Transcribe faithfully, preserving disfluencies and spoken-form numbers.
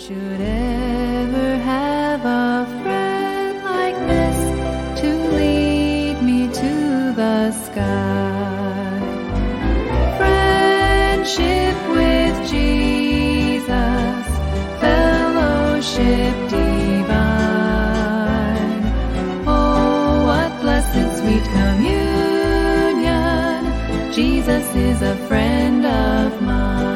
should ever have a friend like this to lead me to the sky. Friendship with Jesus, fellowship divine. Oh, what blessed sweet communion. Jesus is a friend of mine.